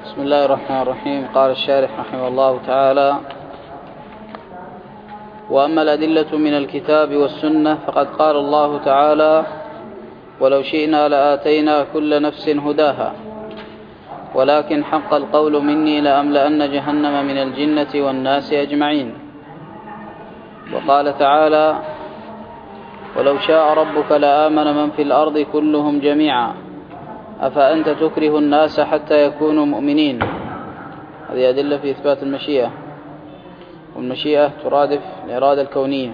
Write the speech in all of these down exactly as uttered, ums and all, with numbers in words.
بسم الله الرحمن الرحيم. قال الشارح رحمه الله تعالى: وأما الأدلة من الكتاب والسنة فقد قال الله تعالى: ولو شئنا لآتينا كل نفس هداها ولكن حق القول مني لأملأن جهنم من الجنة والناس أجمعين. وقال تعالى: ولو شاء ربك لآمن من في الأرض كلهم جميعا أفأنت تكره الناس حتى يكونوا مؤمنين. هذه أدلة في إثبات المشيئة، والمشيئة ترادف الإرادة الكونية.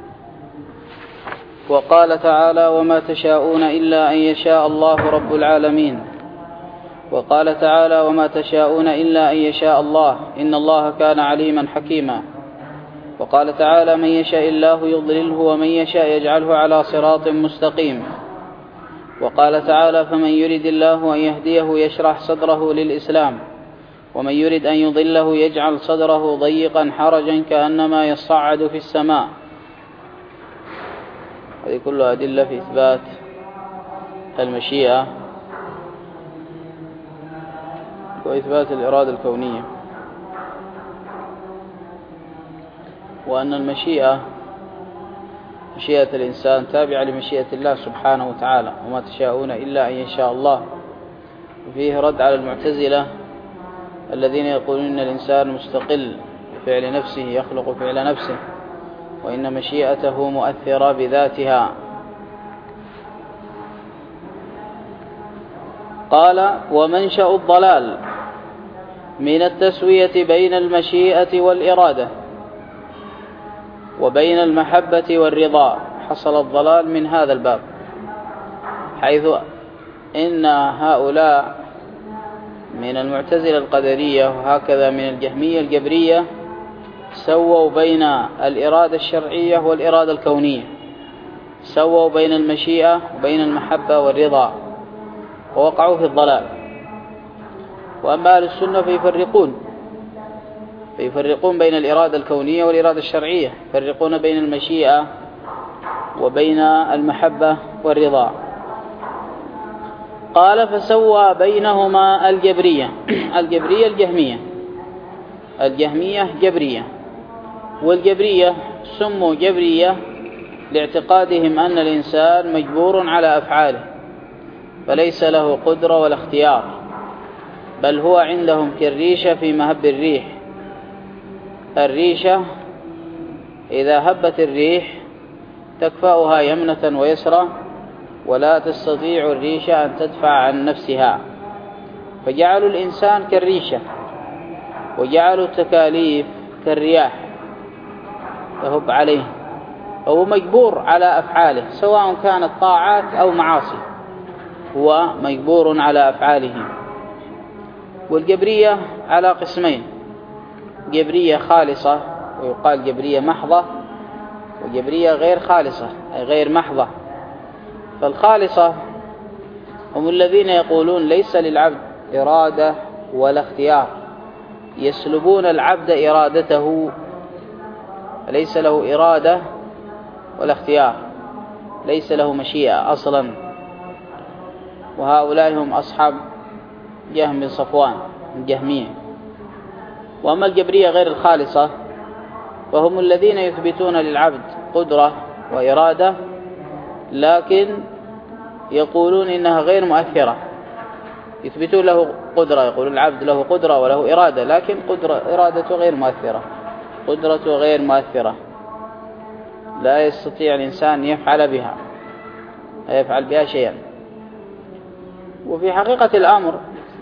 وقال تعالى: وما تشاءون إلا أن يشاء الله رب العالمين. وقال تعالى: وما تشاءون إلا أن يشاء الله إن الله كان عليما حكيما. وقال تعالى: من يشاء الله يضلله ومن يشاء يجعله على صراط مستقيم. وقال تعالى: فمن يرد الله أن يهديه يشرح صدره للإسلام ومن يرد أن يضله يجعل صدره ضيقا حرجا كأنما يصعد في السماء. هذه كلها أدلة في إثبات المشيئة وإثبات الإرادة الكونية، وأن المشيئة مشيئة الإنسان تابعة لمشيئة الله سبحانه وتعالى. وما تشاءون إلا أن يشاء الله. وفيه رد على المعتزلة الذين يقولون إن الإنسان مستقل بفعل نفسه يخلق فعل نفسه، وإن مشيئته مؤثرة بذاتها. قال: ومنشأ الضلال من التسوية بين المشيئة والإرادة وبين المحبة والرضا. حصل الضلال من هذا الباب، حيث إن هؤلاء من المعتزلة القدرية وهكذا من الجهمية الجبرية سووا بين الإرادة الشرعية والإرادة الكونية، سووا بين المشيئة وبين المحبة والرضا، ووقعوا في الضلال. وأما أهل السنة فيفرقون فيفرقون بين الإرادة الكونية والإرادة الشرعية، يفرقون بين المشيئة وبين المحبة والرضا. قال: فسوى بينهما الجبرية الجبرية الجهمية الجهمية جبرية. والجبرية سموا جبرية لاعتقادهم أن الإنسان مجبور على أفعاله، فليس له قدرة ولا اختيار، بل هو عندهم كالريشة في مهب الريح. الريشة إذا هبت الريح تكفأها يمنة ويسرى، ولا تستطيع الريشة أن تدفع عن نفسها، فجعلوا الإنسان كالريشة، وجعلوا التكاليف كالرياح تهب عليه، هو مجبور على أفعاله سواء كانت طاعات أو معاصي، هو مجبور على أفعاله. والجبرية على قسمين: جبرية خالصة ويقال جبرية محضة، وجبرية غير خالصة أي غير محضة. فالخالصة هم الذين يقولون ليس للعبد إرادة ولا اختيار، يسلبون العبد إرادته، ليس له إرادة ولا اختيار، ليس له مشيئة أصلا. وهؤلاء هم أصحاب جهم بن صفوان الجهمية. وأما الجبرية غير الخالصة فهم الذين يثبتون للعبد قدرة وإرادة، لكن يقولون إنها غير مؤثرة. يثبتون له قدرة، يقولون العبد له قدرة وله إرادة، لكن قدرة إرادته غير مؤثرة، قدرته غير مؤثرة، لا يستطيع الإنسان يفعل بها لا يفعل بها شيئا. وفي حقيقة الأمر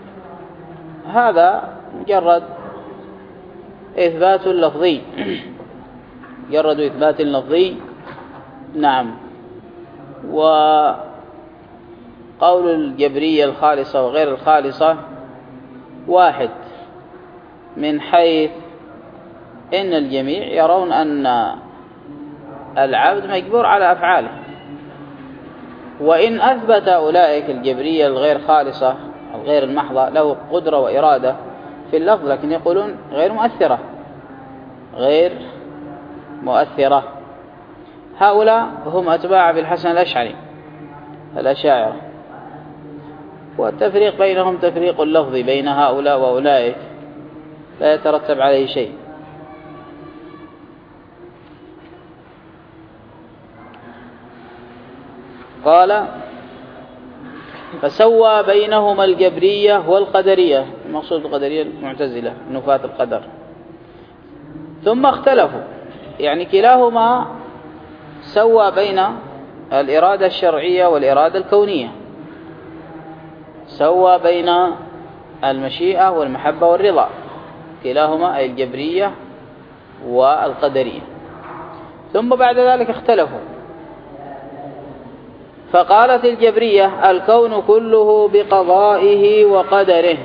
هذا مجرد إثبات لفظي مجرد إثبات لفظي نعم. وقول الجبرية الخالصة وغير الخالصة واحد، من حيث إن الجميع يرون أن العبد مجبور على أفعاله. وإن أثبت أولئك الجبرية الغير خالصة الغير المحضة له قدرة وإرادة في اللفظ، لكن يقولون غير مؤثرة غير مؤثرة. هؤلاء هم أتباع بالحسن الأشعري الأشاعرة. والتفريق بينهم تفريق لفظي بين هؤلاء وأولئك لا يترتب عليه شيء. قال فسوى بينهما الجبرية والقدرية، المقصود القدرية المعتزلة نفاة القدر، ثم اختلفوا، يعني كلاهما سوى بين الإرادة الشرعية والإرادة الكونية، سوى بين المشيئة والمحبة والرضا، كلاهما أي الجبرية والقدرية. ثم بعد ذلك اختلفوا، فقالت الجبرية الكون كله بقضائه وقدره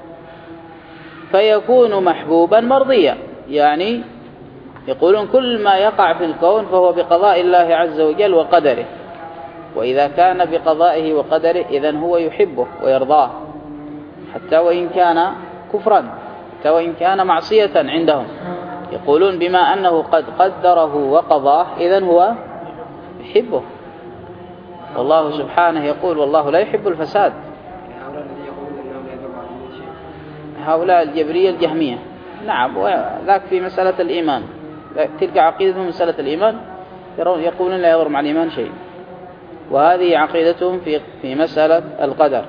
فيكون محبوبا مرضيا، يعني يقولون كل ما يقع في الكون فهو بقضاء الله عز وجل وقدره، وإذا كان بقضائه وقدره إذن هو يحبه ويرضاه حتى وإن كان كفرا، حتى وإن كان معصية عندهم، يقولون بما أنه قد قدره وقضاه إذن هو يحبه. والله سبحانه يقول والله لا يحب الفساد. هؤلاء الجبرية الجهمية، نعم، وذاك في مسألة الإيمان، تلك عقيدتهم مسألة الإيمان، يقولون لا يضر مع الإيمان شيء، وهذه عقيدتهم في في مسألة القدر.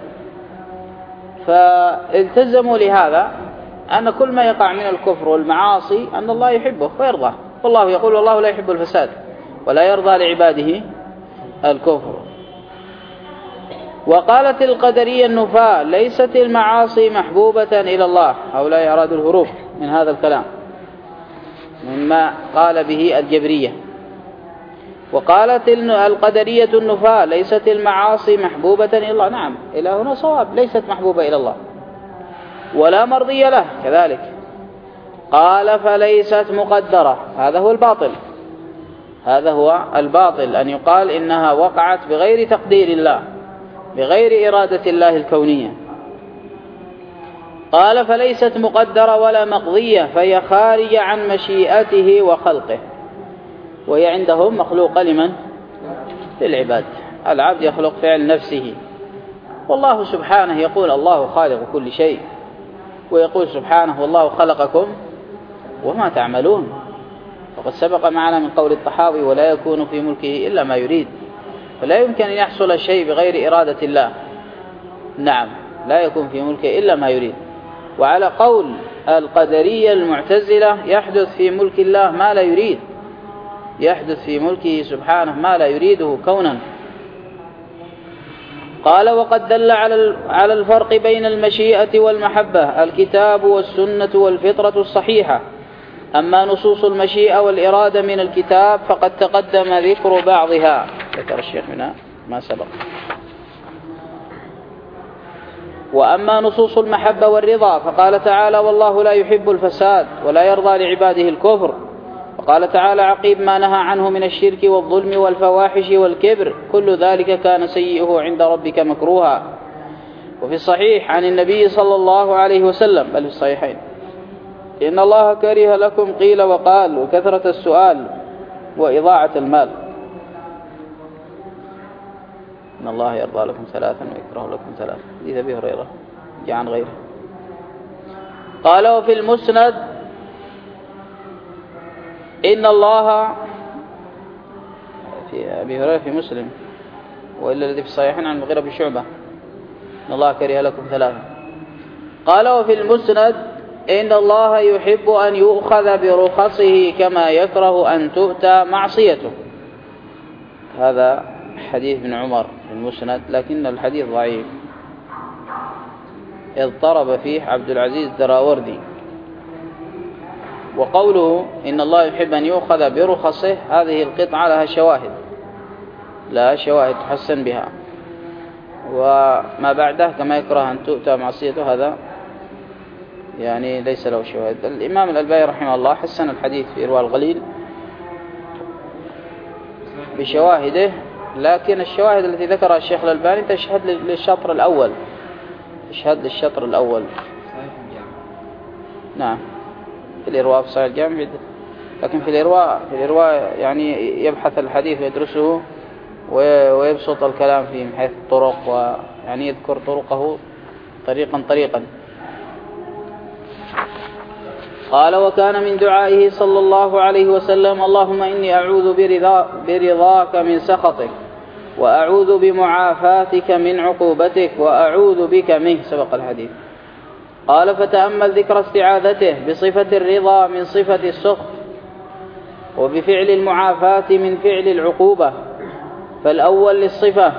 فالتزموا لهذا أن كل ما يقع من الكفر والمعاصي أن الله يحبه ويرضاه، والله يقول والله لا يحب الفساد ولا يرضى لعباده الكفر. وقالت القدرية النفاة ليست المعاصي محبوبة إلى الله، هؤلاء أرادوا الهروب من هذا الكلام مما قال به الجبرية. وقالت القدرية النفاة ليست المعاصي محبوبة إلى الله، نعم إلى هنا صواب، ليست محبوبة إلى الله ولا مرضية له كذلك. قال فليست مقدرة، هذا هو الباطل، هذا هو الباطل أن يقال إنها وقعت بغير تقدير الله، بغير إرادة الله الكونية. قال فليست مقدرة ولا مقضية، فهي خارجة عن مشيئته وخلقه، وهي عندهم مخلوقة لمن؟ للعباد، العبد يخلق فعل نفسه، والله سبحانه يقول الله خالق كل شيء، ويقول سبحانه والله خلقكم وما تعملون، وقد سبق معنا من قول الطحاوي ولا يكون في ملكه إلا ما يريد، فلا يمكن أن يحصل الشيء بغير إرادة الله، نعم لا يكون في ملكه إلا ما يريد. وعلى قول القدرية المعتزلة يحدث في ملك الله ما لا يريد، يحدث في ملكه سبحانه ما لا يريده كونا. قال وقد دل على الفرق بين المشيئة والمحبة الكتاب والسنة والفطرة الصحيحة، أما نصوص المشيئة والإرادة من الكتاب فقد تقدم ذكر بعضها، ذكر الشيخ منها ما سبق. وأما نصوص المحبة والرضا فقال تعالى والله لا يحب الفساد ولا يرضى لعباده الكفر، وقال تعالى عقيب ما نهى عنه من الشرك والظلم والفواحش والكبر كل ذلك كان سيئه عند ربك مكروها. وفي الصحيح عن النبي صلى الله عليه وسلم، بل في الصحيحين، إن الله كره لكم قيل وقال وكثرة السؤال وإضاعة المال. إن الله يرضى لكم ثلاثا ويكره لكم ثلاثا، حديث أبي هريرة جاء عن غيره. قال وفي المسند إن الله، في أبي هريرة في مسلم، وإلا الذي في الصحيحين عن المغيرة بشعبة إن الله كره لكم ثلاثا. قال وفي المسند إن الله يحب أن يؤخذ برخصه كما يكره أن تؤتى معصيته. هذا حديث ابن عمر في المسند، لكن الحديث ضعيف، اضطرب فيه عبد العزيز الدراوردي. وقوله إن الله يحب أن يؤخذ برخصه، هذه القطعة لها شواهد، لها شواهد تحسن بها، وما بعده كما يكره أن تؤتى معصيته هذا يعني ليس له شواهد. الإمام الألباني رحمه الله حسن الحديث في إرواء الغليل بشواهده، لكن الشواهد التي ذكرها الشيخ الألباني تشهد للشطر الأول، تشهد للشطر الأول. نعم في الإرواء في صحيح الجامع، لكن في الإرواء في الإرواء يعني يبحث الحديث ويدرسه ويبسط الكلام فيه من حيث الطرق يعني يذكر طرقه طريقا طريقا. قال وكان من دعائه صلى الله عليه وسلم اللهم إني أعوذ برضا برضاك من سخطك وأعوذ بمعافاتك من عقوبتك وأعوذ بك منك، سبق الحديث. قال فتأمل ذكر استعاذته بصفة الرضا من صفة السخط، وبفعل المعافاة من فعل العقوبة، فالأول للصفة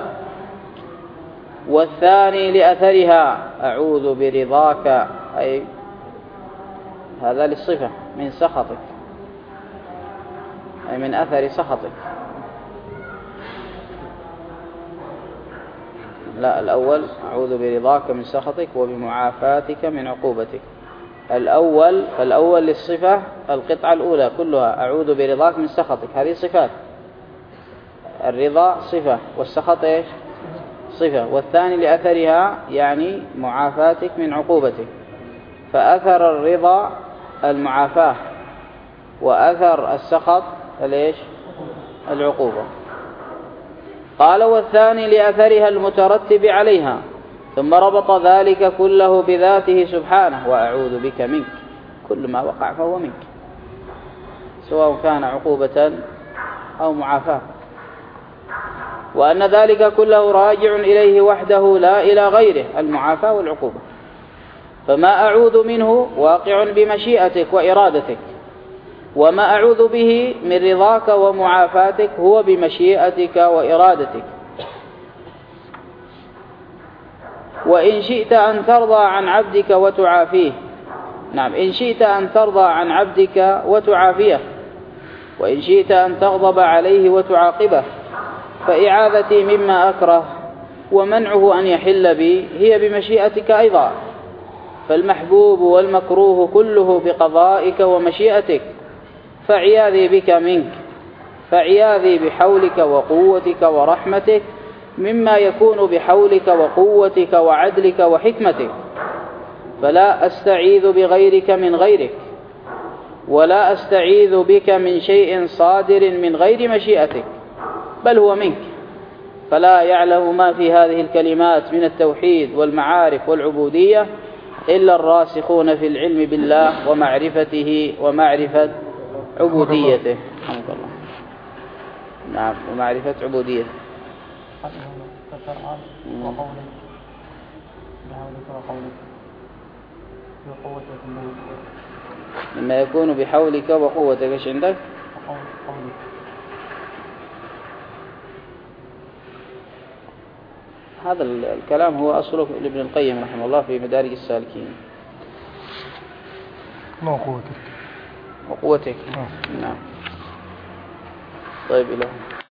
والثاني لأثرها. أعوذ برضاك أي هذا للصفة من سخطك أي من أثر سخطك. لا، الأول أعوذ برضاك من سخطك وبمعافاتك من عقوبتك. الأول فالأول للصفة القطعة الأولى كلها أعوذ برضاك من سخطك، هذه صفات. الرضا صفة والسخط إيش؟ صفة. والثاني لأثرها يعني معافاتك من عقوبتك، فأثر الرضا المعافاة وأثر السخط الإيش؟ العقوبة. قال والثاني لأثرها المترتب عليها، ثم ربط ذلك كله بذاته سبحانه وأعوذ بك منك، كل ما وقع فهو منك سواء كان عقوبة أو معافاة، وأن ذلك كله راجع إليه وحده لا إلى غيره، المعافاة والعقوبة. فما أعوذ منه واقع بمشيئتك وإرادتك، وما أعوذ به من رضاك ومعافاتك هو بمشيئتك وإرادتك. وإن شئت أن ترضى عن عبدك وتعافيه، نعم، إن شئت أن ترضى عن عبدك وتعافيه، وإن شئت أن تغضب عليه وتعاقبه، فإعاذتي مما أكره ومنعه أن يحل بي هي بمشيئتك أيضا، فالمحبوب والمكروه كله بقضائك ومشيئتك، فعياذي بك منك، فعياذي بحولك وقوتك ورحمتك مما يكون بحولك وقوتك وعدلك وحكمتك، فلا أستعيذ بغيرك من غيرك، ولا أستعيذ بك من شيء صادر من غير مشيئتك بل هو منك، فلا يعلم ما في هذه الكلمات من التوحيد والمعارف والعبودية إلا الراسخون في العلم بالله ومعرفته ومعرفة عبوديته. رحمك الله. نعم، ومعرفة عبوديته. لما يكون بحولك وقوتك، ايش عندك؟ هذا الكلام هو أصله لابن القيم رحمه الله في مدارج السالكين. وقوتك وقوتك. نعم. طيب إلهي.